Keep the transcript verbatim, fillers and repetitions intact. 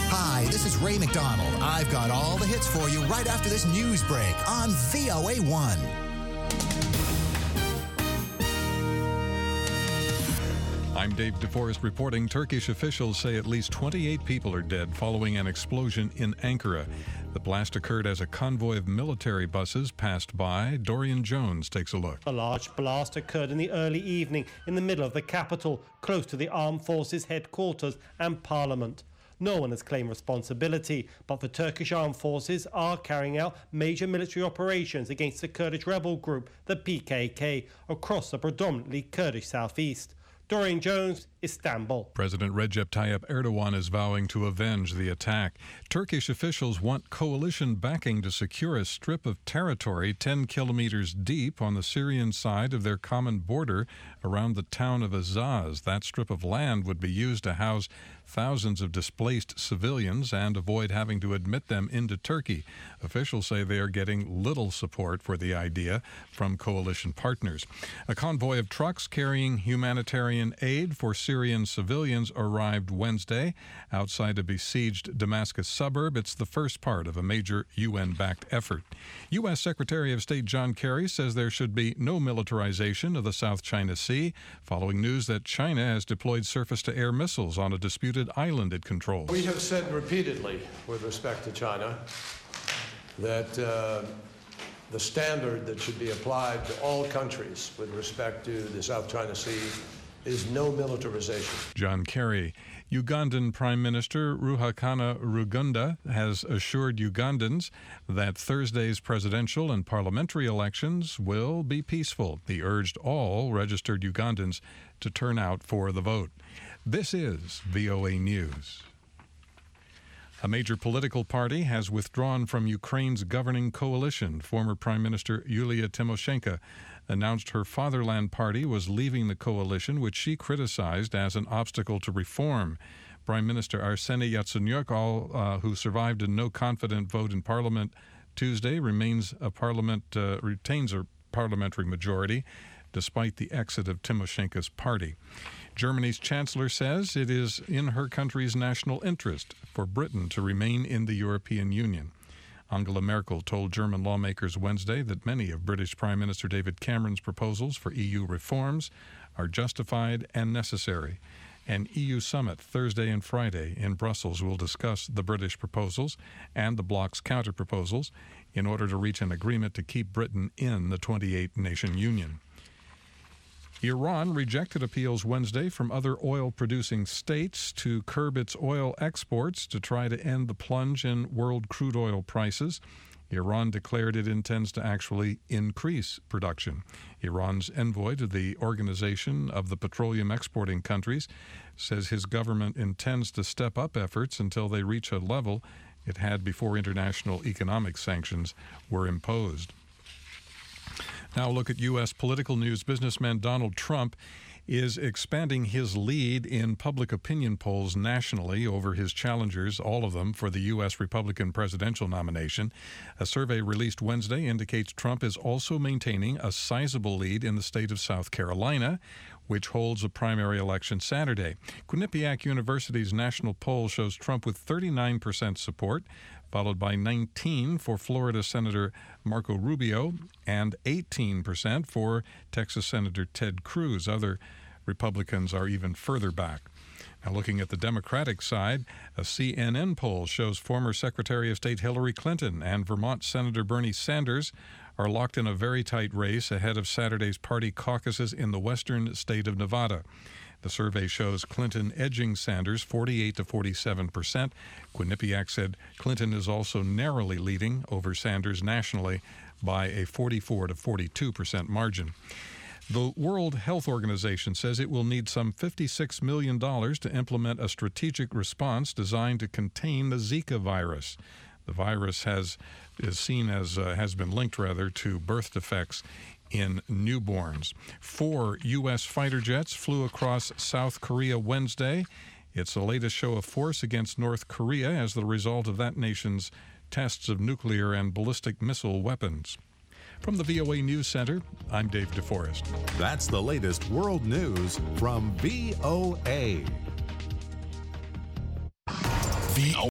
Hi, this is Ray McDonald. I've got all the hits for you right after this news break on V O A one. I'm Dave DeForest reporting. Turkish officials say at least twenty-eight people are dead following an explosion in Ankara. The blast occurred as a convoy of military buses passed by. Dorian Jones takes a look. A large blast occurred in the early evening in the middle of the capital, close to the armed forces headquarters and parliament. No one has claimed responsibility, but the Turkish armed forces are carrying out major military operations against the Kurdish rebel group, the P K K, across the predominantly Kurdish southeast. Dorian Jones, Istanbul. President Recep Tayyip Erdogan is vowing to avenge the attack. Turkish officials want coalition backing to secure a strip of territory ten kilometers deep on the Syrian side of their common border around the town of Azaz. That strip of land would be used to house thousands of displaced civilians and avoid having to admit them into Turkey. Officials say they are getting little support for the idea from coalition partners. A convoy of trucks carrying humanitarian aid for Syrian civilians arrived Wednesday outside a besieged Damascus suburb. It's the first part of a major U N-backed effort. U S. Secretary of State John Kerry says there should be no militarization of the South China Sea following news that China has deployed surface-to-air missiles on a disputed island it controls. We have said repeatedly with respect to China that uh, the standard that should be applied to all countries with respect to the South China Sea is no militarization. John Kerry. Ugandan Prime Minister Ruhakana Rugunda has assured Ugandans that Thursday's presidential and parliamentary elections will be peaceful. He urged all registered Ugandans to turn out for the vote. This is V O A News. A major political party has withdrawn from Ukraine's governing coalition. Former Prime Minister Yulia Tymoshenko announced her Fatherland Party was leaving the coalition, which she criticized as an obstacle to reform. Prime Minister Arseniy Yatsenyuk, all, uh, who survived a no-confidence vote in Parliament Tuesday, remains a parliament uh, retains a parliamentary majority, despite the exit of Tymoshenko's party. Germany's chancellor says it is in her country's national interest for Britain to remain in the European Union. Angela Merkel told German lawmakers Wednesday that many of British Prime Minister David Cameron's proposals for E U reforms are justified and necessary. An E U summit Thursday and Friday in Brussels will discuss the British proposals and the bloc's counter-proposals in order to reach an agreement to keep Britain in the twenty-eight nation union. Iran rejected appeals Wednesday from other oil-producing states to curb its oil exports to try to end the plunge in world crude oil prices. Iran declared it intends to actually increase production. Iran's envoy to the Organization of the Petroleum Exporting Countries says his government intends to step up efforts until they reach a level it had before international economic sanctions were imposed. Now look at U S political news. Businessman Donald Trump is expanding his lead in public opinion polls nationally over his challengers, all of them, for the U S Republican presidential nomination. A survey released Wednesday indicates Trump is also maintaining a sizable lead in the state of South Carolina, which holds a primary election Saturday. Quinnipiac University's national poll shows Trump with thirty-nine percent support, followed by nineteen for Florida Senator Marco Rubio and eighteen percent for Texas Senator Ted Cruz. Other Republicans are even further back. Now, looking at the Democratic side, a C N N poll shows former Secretary of State Hillary Clinton and Vermont Senator Bernie Sanders are locked in a very tight race ahead of Saturday's party caucuses in the western state of Nevada. The survey shows Clinton edging Sanders forty-eight to forty-seven percent. Quinnipiac said Clinton is also narrowly leading over Sanders nationally by a forty-four to forty-two percent margin. The World Health Organization says it will need some fifty-six million dollars to implement a strategic response designed to contain the Zika virus. The virus has is seen as uh, has been linked rather to birth defects in newborns. Four U S fighter jets flew across South Korea Wednesday. It's the latest show of force against North Korea as the result of that nation's tests of nuclear and ballistic missile weapons. From the V O A News Center, I'm Dave DeForest. That's the latest world news from V O A. V O A